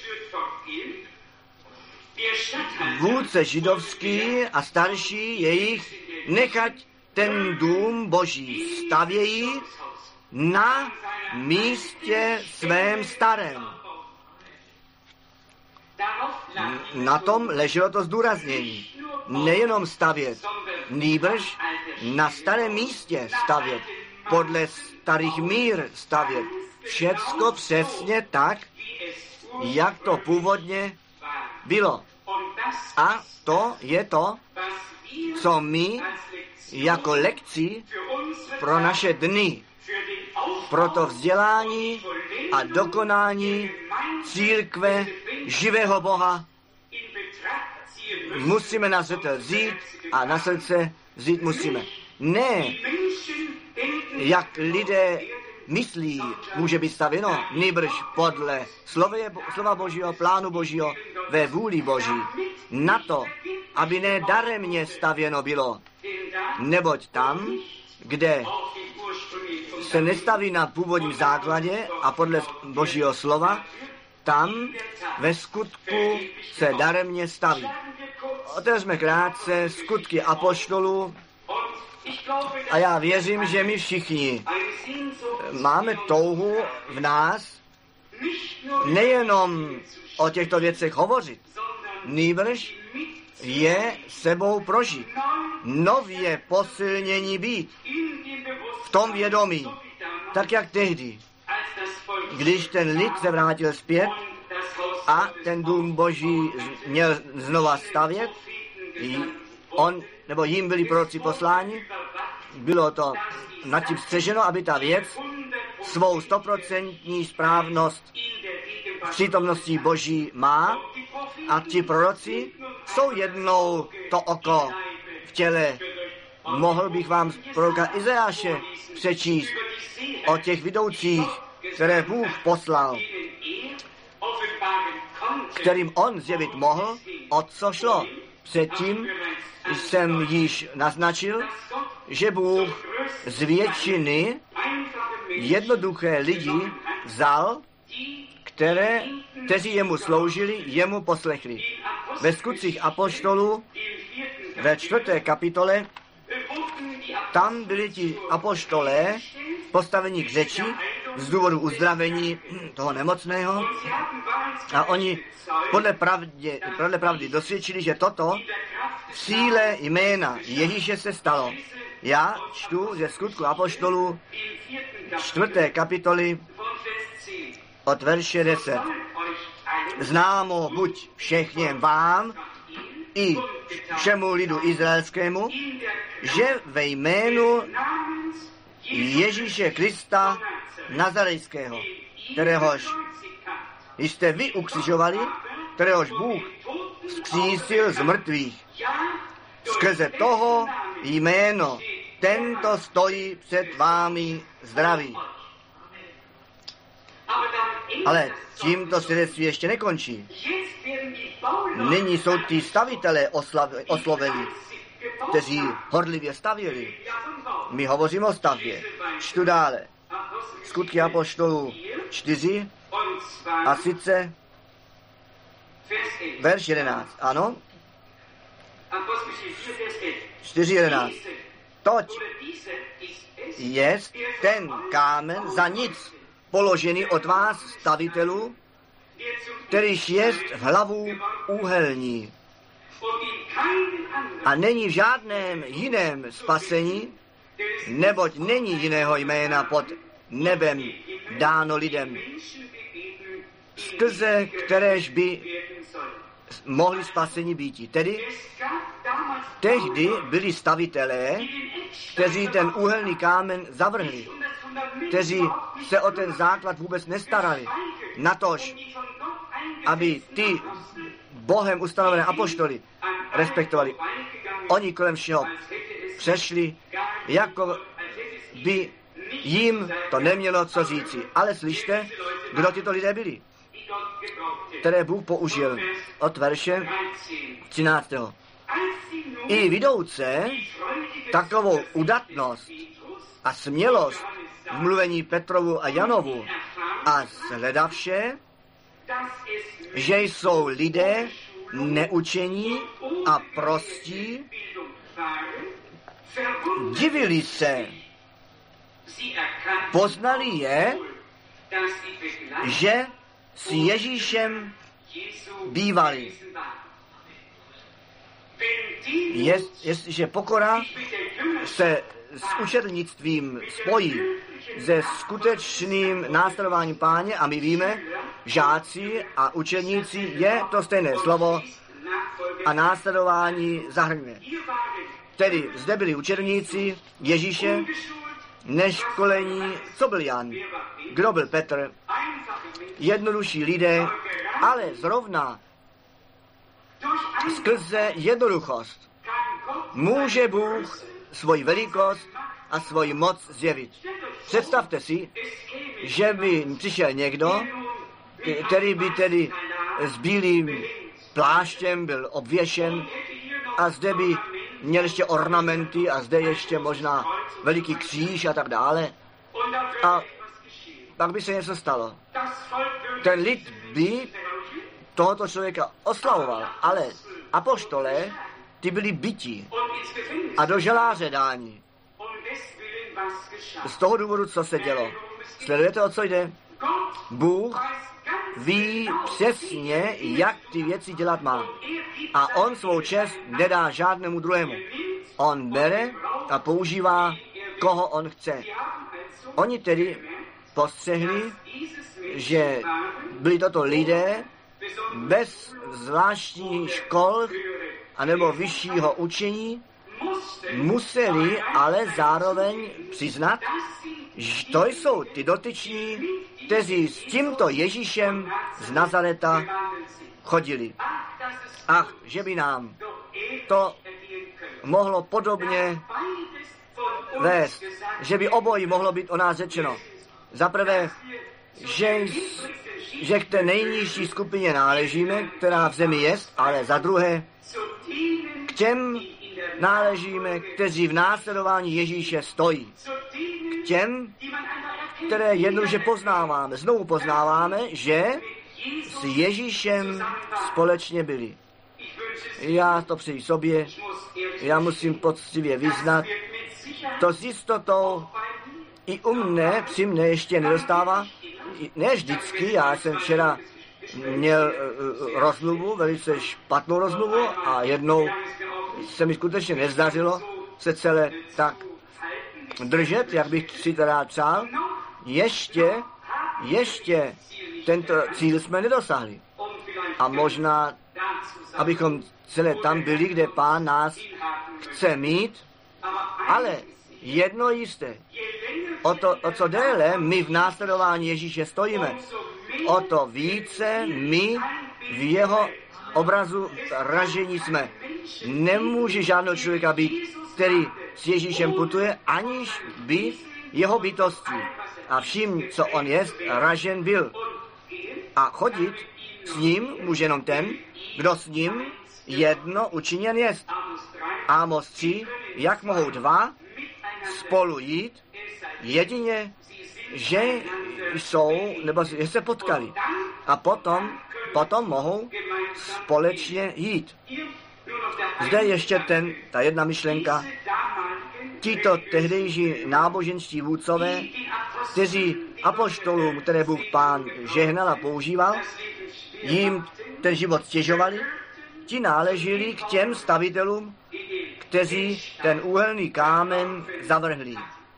Vůdce židovský a starší jejich nechať ten dům Boží stavějí na místě svém starém. Na tom leželo to zdůraznění. Nejenom stavět, nýbrž na starém místě stavět, podle starých mír stavět. Všecko přesně tak, jak to původně bylo. A to je to, co my jako lekci pro naše dny, pro to vzdělání a dokonání církve živého Boha musíme na zřetel vzít a na srdce vzít musíme. Ne, jak lidé myslí, může být stavěno, nýbrž podle slově, slova Božího, plánu Božího, ve vůli Boží. Na to, aby ne daremně stavěno bylo, neboť tam, kde se nestaví na původním základě a podle Božího slova, tam ve skutku se daremně staví. Otevřme krátce skutky apoštolů a já věřím, že my všichni máme touhu v nás nejenom o těchto věcech hovořit, nýbrž je sebou prožít, nově posilnění být v tom vědomí, tak jak tehdy, když ten lid se vrátil zpět a ten dům Boží měl znova stavět, on, nebo jim byli proroci posláni, bylo to nad tím střeženo, aby ta věc svou stoprocentní správnost v přítomnosti Boží má a ti proroci jsou jednou to oko v těle. Mohl bych vám z proroka Izajáše přečíst o těch vidoucích, které Bůh poslal, kterým on zjevit mohl, o co šlo. Předtím jsem již naznačil, že Bůh z většiny jednoduché lidi vzal, které, kteří jemu sloužili, jemu poslechli. Ve skutcích apoštolů ve čtvrté kapitole tam byli ti apoštolé postavení k řeči z důvodu uzdravení toho nemocného a oni podle pravdy, podle pravdy dosvědčili, že toto v síle jména Ježíše se stalo. Já čtu ze skutku apoštolů čtvrté kapitoly od verše deset. Známo buď všechněm vám i všemu lidu izraelskému, že ve jménu Ježíše Krista Nazarejského, kteréhož jste vy ukřižovali, kteréhož Bůh vzkřísil z mrtvých. Skrze toho jméno tento stojí před vámi zdravý. Ale tímto svědectví ještě nekončí. Nyní jsou ty stavitelé oslovili, kteří horlivě stavěli. My hovoříme o stavbě. Čtu dále. Skutky apoštolů čtyři a sice verš jedenáct. Ano? čtyři jedenáct. Toť jest ten kámen za nic položený od vás stavitelů, kterýž jest v hlavu úhelní. A není v žádném jiném spasení, neboť není jiného jména pod nebem dáno lidem, skrze kteréž by mohli spasení být. Tedy tehdy byli stavitelé, kteří ten úhelný kámen zavrhli, kteří se o ten základ vůbec nestarali, natož, aby ty Bohem ustanovené apoštoly respektovali. Oni kolem všeho přešli, jako by jim to nemělo co říci. Ale slyšte, kdo tyto lidé byli, které Bůh použil od verše třináctého. I vidouce takovou udatnost a smělost v mluvení Petrovu a Janovu a sledavše, že jsou lidé neučení a prostí, divili se, poznali je, že s Ježíšem bývali. Jest, jestliže pokora se s učednictvím spojí se skutečným následováním Páně a my víme, žáci a učeníci je to stejné slovo a následování zahrnuje. Tedy zde byli učeníci Ježíše, neškolení, co byl Jan, kdo byl Petr, jednodušší lidé, ale zrovna skrze jednoduchost může Bůh svoji velikost a svoji moc zjevit. Představte si, že by přišel někdo, který by tedy s bílým pláštěm byl obvěšen a zde by měl ještě ornamenty a zde ještě možná veliký kříž a tak dále. A pak by se něco stalo. Ten lid by tohoto člověka oslavoval, ale apoštolé, ty byli bytí a do žaláře dáni. Z toho důvodu, co se dělo. Sledujete, o co jde? Bůh ví přesně, jak ty věci dělat má. A on svou čest nedá žádnému druhému. On bere a používá, koho on chce. Oni tedy postřehli, že byli toto lidé bez zvláštních škol anebo vyššího učení, museli ale zároveň přiznat, že to jsou ty dotyční, kteří s tímto Ježíšem z Nazareta chodili. Ach, že by nám to mohlo podobně vést, že by obojí mohlo být o nás řečeno. Za prvé, že, že k té nejnižší skupině náležíme, která v zemi jest, ale za druhé, k těm náležíme, kteří v následování Ježíše stojí. K těm, které jednoduše poznáváme, znovu poznáváme, že s Ježíšem společně byli. Já to přeji sobě, já musím poctivě vyznat, to s jistotou i u mne, při mne ještě nedostává, ne vždycky, já jsem včera měl rozmluvu, velice špatnou rozmluvu a jednou se mi skutečně nezdařilo se celé tak držet, jak bych si to rád přál. Ještě, ještě tento cíl jsme nedosáhli. A možná, abychom celé tam byli, kde Pán nás chce mít, ale jedno jisté, o, to, o co déle my v následování Ježíše stojíme, o to více my v jeho obrazu ražení jsme. Nemůže žádného člověka být, který s Ježíšem putuje, aniž by jeho bytostí a vším, co on je, ražen byl. A chodit s ním může jenom ten, kdo s ním jedno učiněn jest. Amos tři, jak mohou dva spolu jít, jedině, že jsou, nebo že se potkali. A potom, potom mohou společně jít. Zde ještě ten, ta jedna myšlenka. Tito tehdejší náboženští vůdcové, kteří apoštolům, které Bůh Pán žehnal a používal, jim ten život stěžovali, ti náleželi k těm stavitelům, kteří ten úhelný kámen zavrhli.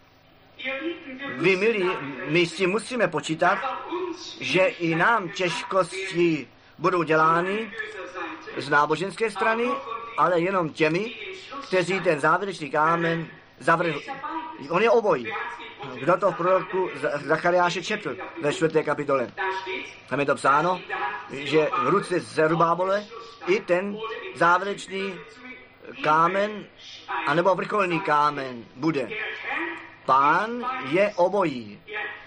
Vy, milí, my si musíme počítat, že i nám těžkosti budou dělány z náboženské strany, ale jenom těmi, kteří ten závěrečný kámen zavrhli. On je obojí. Kdo to v proroku Zachariáše četl ve čtvrté kapitole? Tam je to psáno, že v ruce Zerubábele i ten závěrečný kámen, anebo vrcholný kámen bude. Pán je obojí.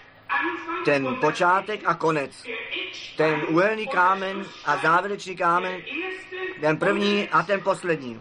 Ten počátek a konec. Ten úhelný kámen a závěrečný kámen, ten první a ten poslední.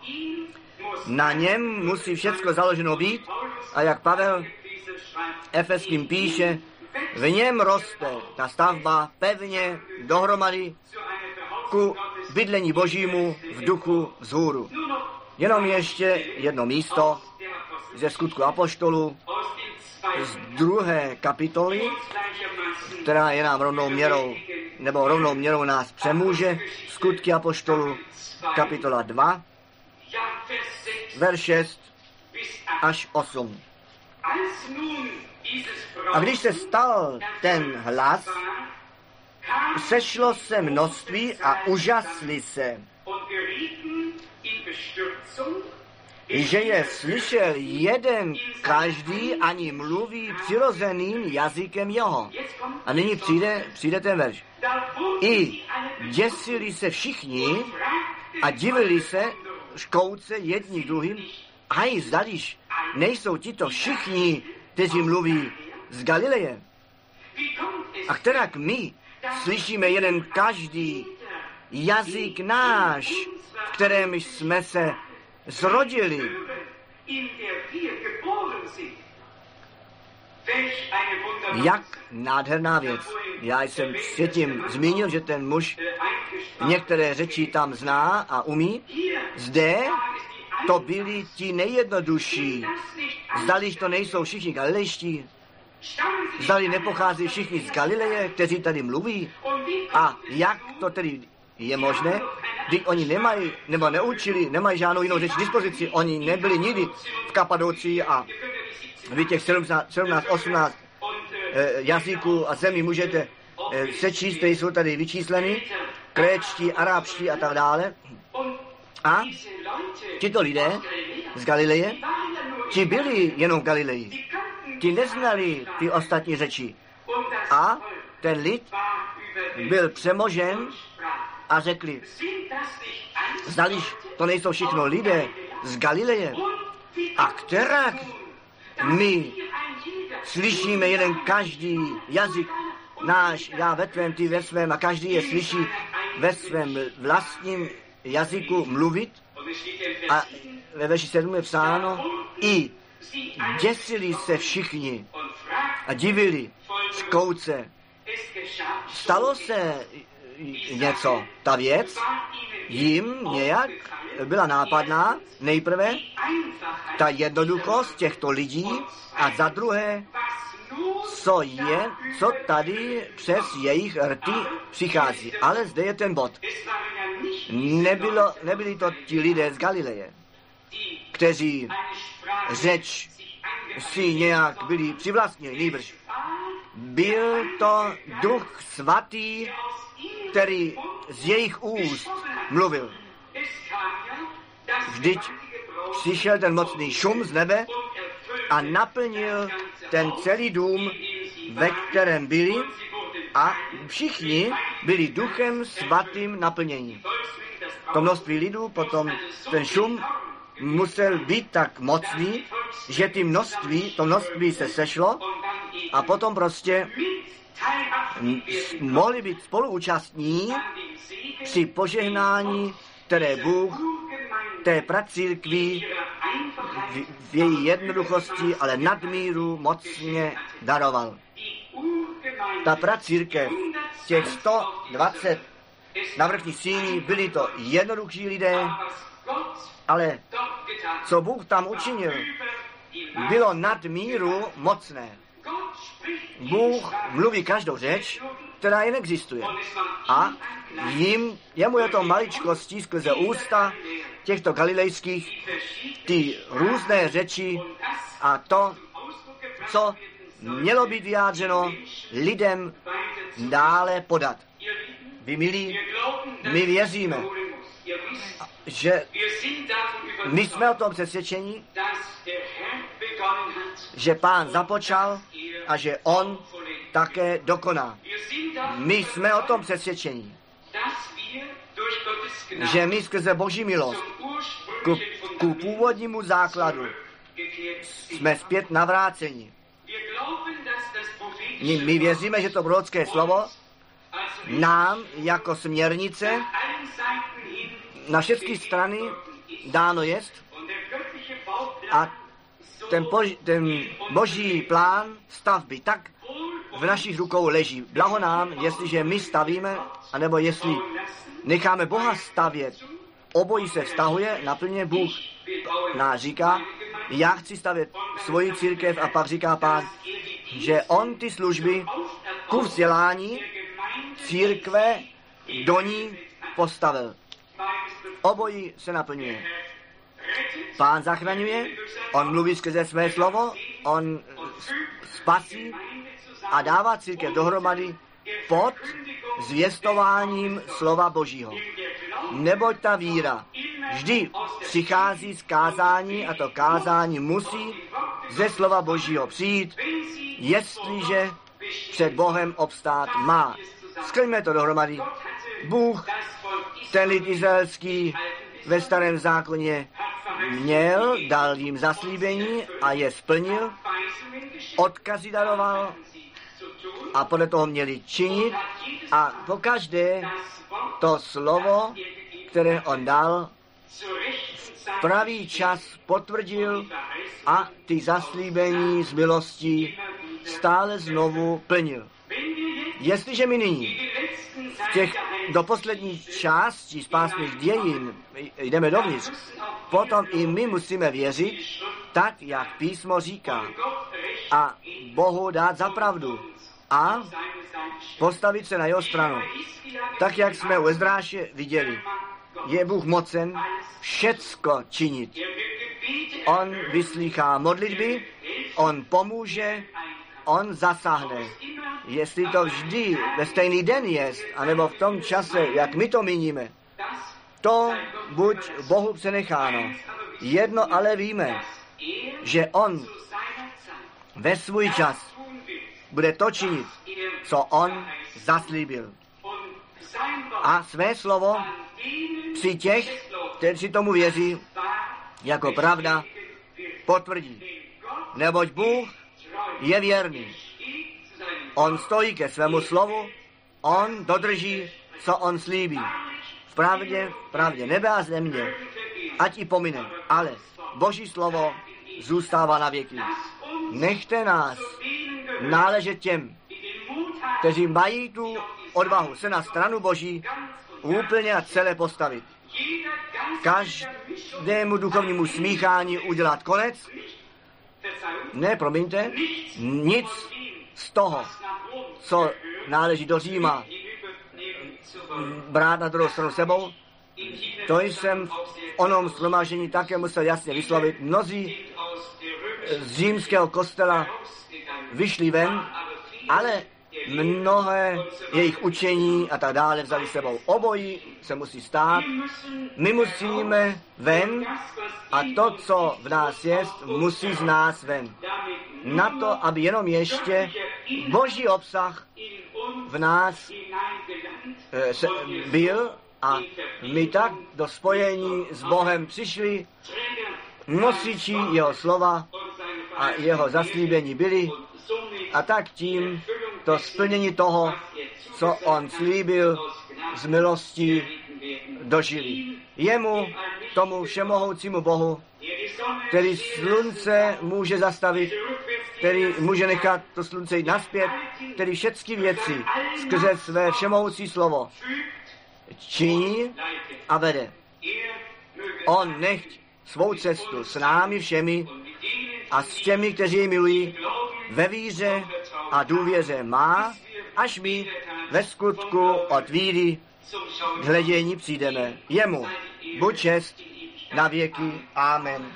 Na něm musí všecko založeno být a jak Pavel Efeským píše, v něm roste ta stavba pevně dohromady ku bydlení Božímu v duchu vzhůru. Jenom ještě jedno místo ze Skutku apoštolů z druhé kapitoly, která je nám rovnou měrou, nebo rovnou měrou nás přemůže. Skutky apoštolů, kapitola dva, verš šest až osm. A když se stal ten hlas, sešlo se množství a užasli se, že je slyšel jeden každý, ani mluví přirozeným jazykem jeho. A nyní přijde, přijde ten verš. I děsili se všichni a divili se škouce jedni druhým. Aj, zdališ, nejsou tito všichni, kteří mluví z Galileje. A kterak my slyšíme jeden každý jazyk náš, v kterém jsme se zrodili. Jak nádherná věc. Já jsem předtím zmínil, že ten muž některé řeči tam zná a umí. Zde to byli ti nejjednodušší. Zdaliž to nejsou všichni galilejští. Zdali nepochází všichni z Galileje, kteří tady mluví. A jak to tedy je možné, když oni nemají, nebo neučili, nemají žádnou jinou řeč k dispozici. Oni nebyli nikdy v Kapadocii a vy těch sedmnáct, osmnáct eh, jazyků a zemí můžete eh, sečíst, které jsou tady vyčísleny, kréčtí, arábští a tak dále. A tito lidé z Galileje, ti byli jenom v Galileji. Ti neznali ty ostatní řeči. A ten lid byl přemožen a řekli, zdališ, to nejsou všechno lidé z Galileje. A kterak my slyšíme jeden každý jazyk náš, já ve tvém, ty ve svém, a každý je slyší ve svém vlastním jazyku mluvit. A ve verši sedm je psáno, i děsili se všichni a divili škouce. Stalo se něco, ta věc jim nějak byla nápadná, nejprve ta jednoduchost těchto lidí a za druhé, co je, co tady přes jejich rty přichází. Ale zde je ten bod. Nebylo, nebyli to ti lidé z Galileje, kteří řeč si nějak byli přivlastnili, nýbrž. Byl to Duch Svatý, který z jejich úst mluvil. Vždyť přišel ten mocný šum z nebe a naplnil ten celý dům, ve kterém byli, a všichni byli Duchem Svatým naplněni. To množství lidů, potom ten šum musel být tak mocný, že ty množství, to množství se sešlo a potom prostě mohli být spoluúčastní při požehnání, které Bůh té pracírkví v, v její jednoduchosti, ale nadmíru mocně daroval. Ta pracírkev, těch sto dvacet na vrchní síni, byli to jednoduchší lidé, ale co Bůh tam učinil, bylo nadmíru mocné. Bůh mluví každou řeč, která jen existuje. A jim, jemu je to maličkostí skrze ústa těchto galilejských, ty různé řeči a to, co mělo být vyjádřeno lidem dále podat. Vy milí, my věříme, že my jsme o tom přesvědčení, že Pán započal a že On také dokoná. My jsme o tom přesvědčení, že my skrze Boží milost ku, ku původnímu základu jsme zpět navráceni. My, my věříme, že to prorocké slovo nám jako směrnice na všechny strany dáno jest a ten, bož, ten boží plán stavby tak v našich rukou leží. Blaho nám, jestliže my stavíme, anebo jestli necháme Boha stavět. Obojí se vztahuje, naplně Bůh nás říká, já chci stavět svoji církev a pak říká Pán, že on ty služby ku vzdělání církve do ní postavil. Obojí se naplňuje. Pán zachraňuje, on mluví skrze své slovo, on spasí a dává církev dohromady pod zvěstováním slova Božího. Neboť ta víra vždy přichází z kázání a to kázání musí ze slova Božího přijít, jestliže před Bohem obstát má. Sklňme to dohromady. Bůh, ten lid izraelský ve starém zákoně měl, dal jim zaslíbení a je splnil, odkazy daroval a podle toho měli činit a pokaždé to slovo, které on dal, v pravý čas potvrdil a ty zaslíbení z milostí stále znovu plnil. Jestliže my nyní v těch do poslední části spásných dějin jdeme dovnitř, potom i my musíme věřit tak, jak písmo říká a Bohu dát za pravdu a postavit se na jeho stranu. Tak, jak jsme u Ezdráše viděli, je Bůh mocen všecko činit. On vyslýchá modlitby, on pomůže, on zasáhne. Jestli to vždy ve stejný den je, anebo v tom čase, jak my to míníme, to buď Bohu přenecháno. Jedno ale víme, že on ve svůj čas bude to činit, co on zaslíbil. A své slovo při těch, kteří tomu věří, jako pravda potvrdí. Neboť Bůh je věrný. On stojí ke svému slovu, on dodrží, co on slíbí. V pravdě, v pravdě nebe a země, ať i pomine, ale Boží slovo zůstává na věky. Nechte nás náležet těm, kteří mají tu odvahu se na stranu Boží úplně a celé postavit. Každému duchovnímu smíchání udělat konec. Ne, promiňte, nic z toho, co náleží do Říma, brát na druhou stranu sebou. To jsem v onom shromáždění také musel jasně vyslovit. Mnozí z římského kostela vyšli ven, ale mnohé jejich učení a tak dále vzali sebou. Obojí se musí stát. My musíme ven a to, co v nás je, musí z nás ven. Na to, aby jenom ještě Boží obsah v nás e, se, byl a my tak do spojení s Bohem přišli, nosiči jeho slova a jeho zaslíbení byli a tak tím to splnění toho, co on slíbil z milosti dožili. Jemu, tomu všemohoucímu Bohu, který slunce může zastavit, který může nechat to slunce jít nazpět, který všechny věci skrze své všemohoucí slovo činí a vede. On nechť svou cestu s námi všemi a s těmi, kteří jej milují, ve víře a důvěře má, až my ve skutku od víry k hledění přijdeme. Jemu buď čest na věky. Amen.